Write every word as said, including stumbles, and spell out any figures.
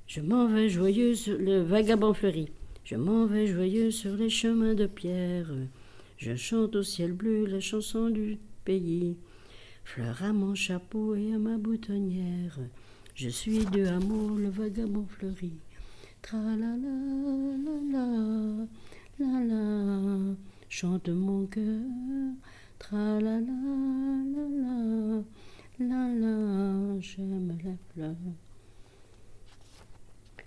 Je m'en vais joyeux sur le vagabond fleuri. Je m'en vais joyeux sur les chemins de pierre. Je chante au ciel bleu la chanson du pays. Fleur à mon chapeau et à ma boutonnière. Je suis de amour le vagabond fleuri. Tra-la-la, la-la, la-la, chante mon cœur. Tra-la-la, la-la, la-la, j'aime les fleurs.